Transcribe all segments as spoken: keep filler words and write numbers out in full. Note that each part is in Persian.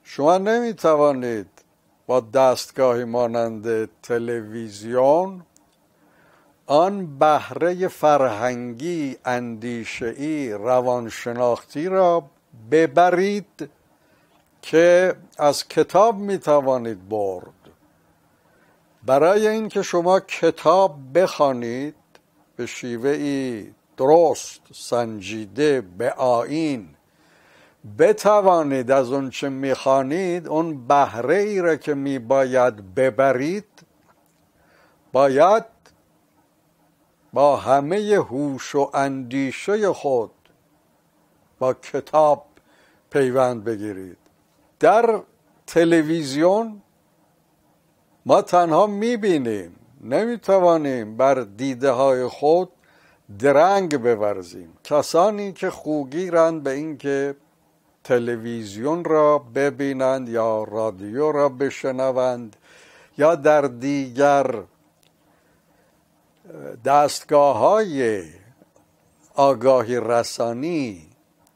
شما نمیتوانید با دستگاهی مانند تلویزیون آن بهره فرهنگی، اندیشه‌ای، روانشناختی را ببرید که از کتاب میتوانید برد. برای اینکه شما کتاب بخوانید به شیوهی درست، سنجیده، به آیین، بتوانید از اون چه میخوانید اون بهره ای را که میباید ببرید باید با همه هوش و اندیشه خود با کتاب پیوند بگیرید. در تلویزیون ما تنها میبینیم، نمیتوانیم بر دیده های خود درنگ بورزیم. کسانی که خوگیرند به اینکه تلویزیون را ببینند یا رادیو را بشنوند یا در دیگر دستگاه های آگاهی رسانی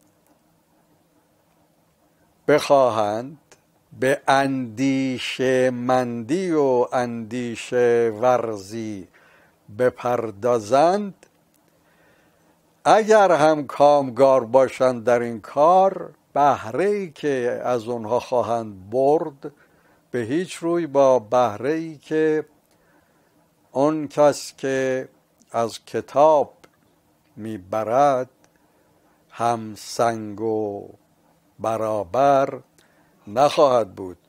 بخواهند به اندیشه مندی و اندیشه ورزی بپردازند، اگر هم کامگار باشند در این کار، بهره‌ای که از اونها خواهند برد به هیچ روی با بهره‌ای که اون کس که از کتاب میبرد هم سنگ و برابر نخواهد بود.